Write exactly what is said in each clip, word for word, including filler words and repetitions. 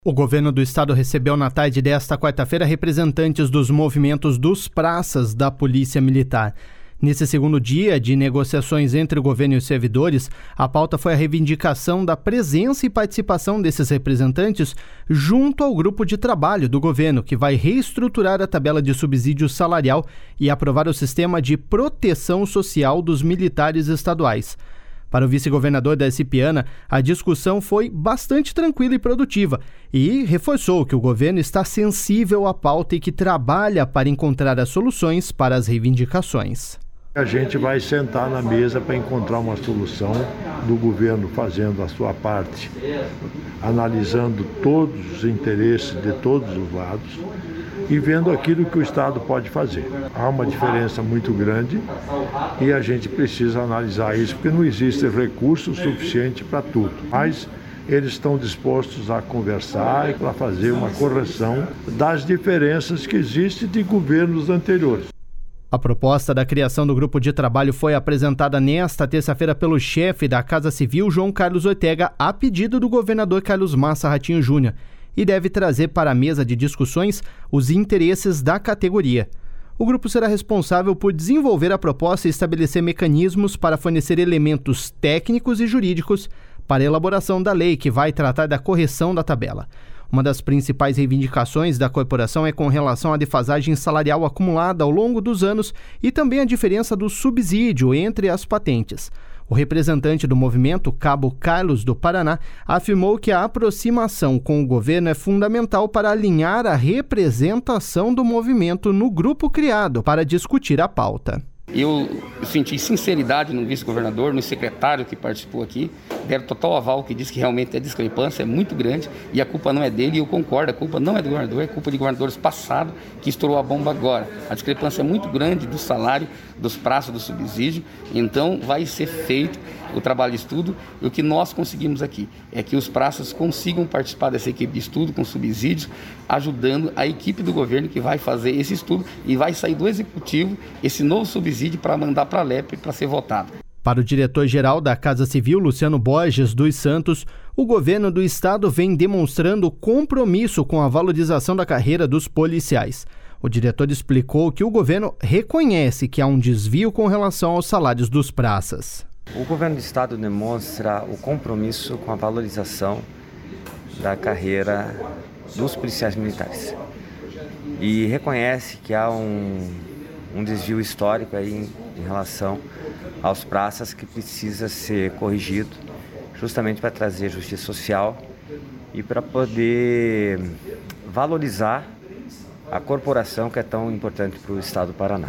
O governo do estado recebeu na tarde desta quarta-feira representantes dos movimentos dos praças da Polícia Militar. Nesse segundo dia de negociações entre o governo e os servidores, a pauta foi a reivindicação da presença e participação desses representantes junto ao grupo de trabalho do governo, que vai reestruturar a tabela de subsídio salarial e aprovar o sistema de proteção social dos militares estaduais. Para o vice-governador Darcy Piana, a discussão foi bastante tranquila e produtiva e reforçou que o governo está sensível à pauta e que trabalha para encontrar as soluções para as reivindicações. A gente vai sentar na mesa para encontrar uma solução do governo fazendo a sua parte, analisando todos os interesses de todos os lados e vendo aquilo que o Estado pode fazer. Há uma diferença muito grande e a gente precisa analisar isso, porque não existe recurso suficiente para tudo. Mas eles estão dispostos a conversar e para fazer uma correção das diferenças que existem de governos anteriores. A proposta da criação do grupo de trabalho foi apresentada nesta terça-feira pelo chefe da Casa Civil, João Carlos Ortega, a pedido do governador Carlos Massa Ratinho Júnior, e deve trazer para a mesa de discussões os interesses da categoria. O grupo será responsável por desenvolver a proposta e estabelecer mecanismos para fornecer elementos técnicos e jurídicos para a elaboração da lei que vai tratar da correção da tabela. Uma das principais reivindicações da corporação é com relação à defasagem salarial acumulada ao longo dos anos e também a diferença do subsídio entre as patentes. O representante do movimento, Cabo Carlos do Paraná, afirmou que a aproximação com o governo é fundamental para alinhar a representação do movimento no grupo criado para discutir a pauta. Eu senti sinceridade no vice-governador, no secretário que participou aqui, deram total aval, que diz que realmente a discrepância é muito grande e a culpa não é dele, e eu concordo, a culpa não é do governador, é culpa de governadores passados que estourou a bomba agora. A discrepância é muito grande do salário, dos prazos do subsídio, então vai ser feito o trabalho de estudo. E o que nós conseguimos aqui é que os praças consigam participar dessa equipe de estudo com subsídios, ajudando a equipe do governo que vai fazer esse estudo e vai sair do executivo esse novo subsídio para mandar para a L E P para ser votado. Para o diretor-geral da Casa Civil, Luciano Borges dos Santos, o governo do estado vem demonstrando compromisso com a valorização da carreira dos policiais. O diretor explicou que o governo reconhece que há um desvio com relação aos salários dos praças. O governo do estado demonstra o compromisso com a valorização da carreira dos policiais militares e reconhece que há um, um desvio histórico aí em, em relação aos praças que precisa ser corrigido justamente para trazer justiça social e para poder valorizar a corporação que é tão importante para o estado do Paraná.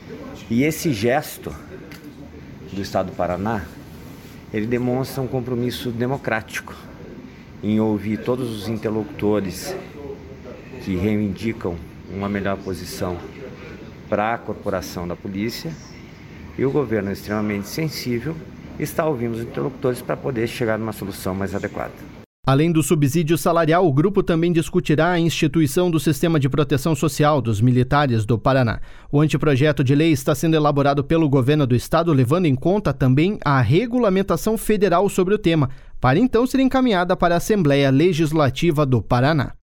E esse gesto do estado do Paraná, ele demonstra um compromisso democrático em ouvir todos os interlocutores que reivindicam uma melhor posição para a corporação da polícia, e o governo é extremamente sensível está ouvindo os interlocutores para poder chegar numa solução mais adequada. Além do subsídio salarial, o grupo também discutirá a instituição do Sistema de Proteção Social dos Militares do Paraná. O anteprojeto de lei está sendo elaborado pelo governo do estado, levando em conta também a regulamentação federal sobre o tema, para então ser encaminhada para a Assembleia Legislativa do Paraná.